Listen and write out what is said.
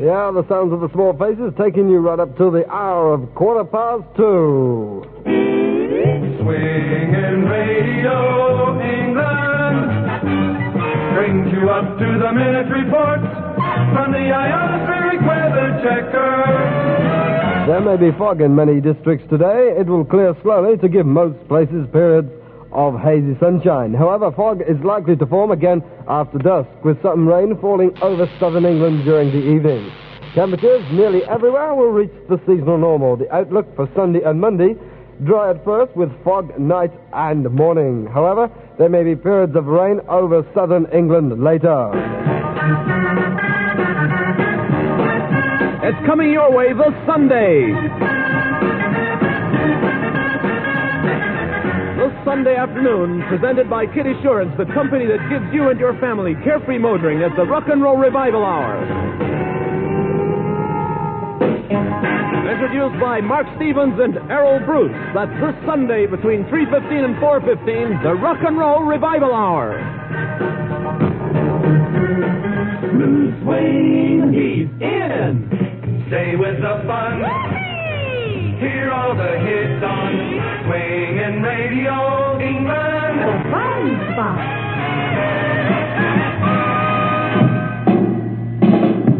Yeah, the sounds of the small faces taking you right up to the hour of 2:15. Swinging Radio England brings you up to the minute report from the ionospheric weather checker. There may be fog in many districts today. It will clear slowly to give most places periods of hazy sunshine. However, fog is likely to form again after dusk, with some rain falling over southern England during the evening. Temperatures nearly everywhere will reach the seasonal normal. The outlook for Sunday and Monday, dry at first with fog night and morning. However, there may be periods of rain over southern England later. It's coming your way this Sunday. This Sunday afternoon, presented by Kid Assurance, the company that gives you and your family carefree motoring at the Rock and Roll Revival Hour. Introduced by Mark Stevens and Errol Bruce. That's this Sunday between 3:15 and 4:15, the Rock and Roll Revival Hour. Smooth swing, he's in. Stay with the fun. Hear all the hits on Swingin' Radio England. The fun spot.